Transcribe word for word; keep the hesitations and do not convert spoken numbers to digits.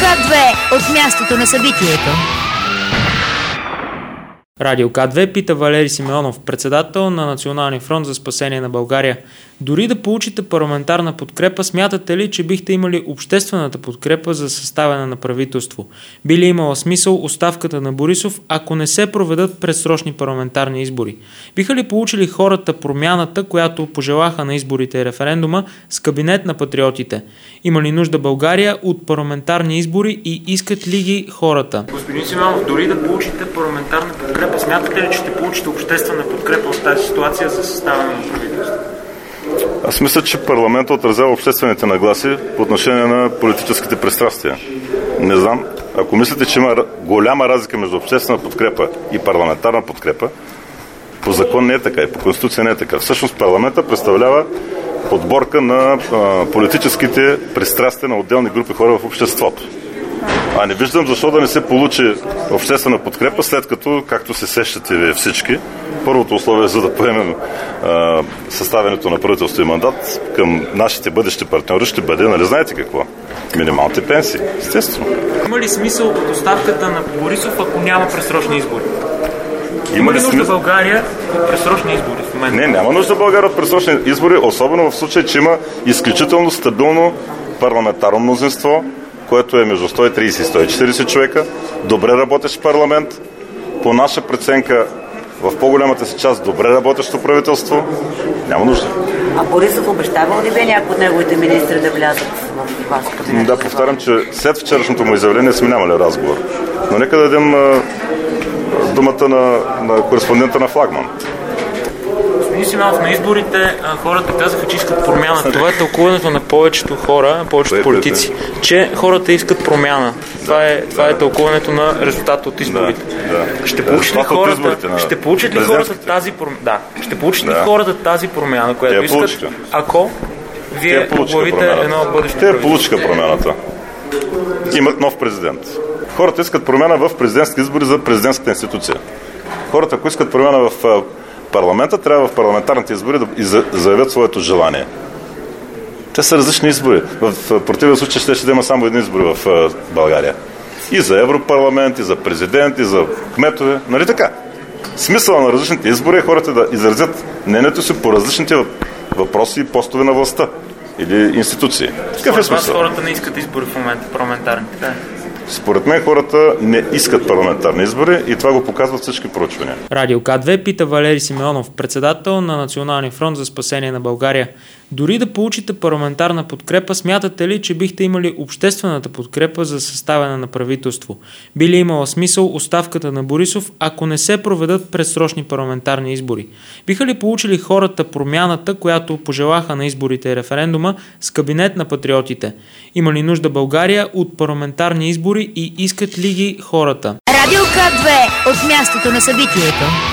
К две от мястото на събитието. Радио К две пита Валери Симеонов, председател на Националния фронт за спасение на България. Дори да получите парламентарна подкрепа, смятате ли, че бихте имали обществената подкрепа за съставяне на правителство? Би ли имала смисъл оставката на Борисов, ако не се проведат предсрочни парламентарни избори? Биха ли получили хората промяната, която пожелаха на изборите и референдума, с кабинет на патриотите? Има ли нужда България от парламентарни избори и искат ли ги хората? Господин Симеонов, дори да получите парламентарна подкрепа, смятате ли, че ще получите обществена подкрепа в тази ситуация за съставяне на правителство? Аз мисля, че парламентът отразява обществените нагласи по отношение на политическите пристрастия. Не знам. Ако мислите, че има голяма разлика между обществена подкрепа и парламентарна подкрепа, по закон не е така и по конституция не е така. Всъщност парламентът представлява подборка на а, политическите пристрастия на отделни групи хора в обществото. А не виждам защо да не се получи обществена подкрепа, след като, както се сещате вие всички, първото условие за да поемем а, съставянето на правителство и мандат към нашите бъдещи партньори ще бъде, нали знаете какво? Минималните пенсии, естествено. Има ли смисъл от оставката на Борисов, ако няма предсрочни избори? Има, Има ли нужда смисъл... България от предсрочни избори в момента? Не, няма нужда България от предсрочни избори, особено в случай, че има изключително стабилно парламентарно мнозинство, което е между сто и трийсет и сто и четирийсет човека, добре работещ парламент, по наша преценка в по-голямата си част добре работещо правителство, няма нужда. А Борисов обещава ли бе някои от неговите министри да влязат в вас кабинет? Да, повтарям, че след вчерашното му изявление сме нямали разговор. Но нека да дадем а, думата на, на кореспондента на Флагман. Господин Симеонов, на изборите хората казаха, че искат промяна. Това е тълкуването на повечето хора, на повечето политици, че хората искат промяна. Това е, това е тълкуването на резултата от изборите. Да, да. Ще получат ли хората, на... ще получат ли хората тази промяна? Да. Ще получат ли да. хората тази промяна, която Те искат, получиха. ако вие оглавите едно бъдеще Те получиха промяната. Имат нов президент. Хората искат промяна в президентски избори за президентската институция. Хората, ако искат промяна в парламента, трябва в парламентарните избори да заявят своето желание. Те са различни избори. В противен случай ще, ще да има само едни избори в България. И за Европарламент, и за президент, и за кметове. Нали така? Смисъла на различните избори е хората да изразят мнението си по различните въпроси и постове на властта или институции. Какъв е смисъл? Хората не искат избори в момента, парламентарни. Така. Според мен хората не искат парламентарни избори и това го показват всички проучвания. Радио К две пита Валери Симеонов, председател на Националния фронт за спасение на България. Дори да получите парламентарна подкрепа, смятате ли, че бихте имали обществената подкрепа за съставяне на правителство? Би ли имала смисъл оставката на Борисов, ако не се проведат предсрочни парламентарни избори? Биха ли получили хората промяната, която пожелаха на изборите и референдума, с кабинет на патриотите? Има ли нужда България от парламентарни избори и искат ли ги хората? Радио К две от мястото на събитието.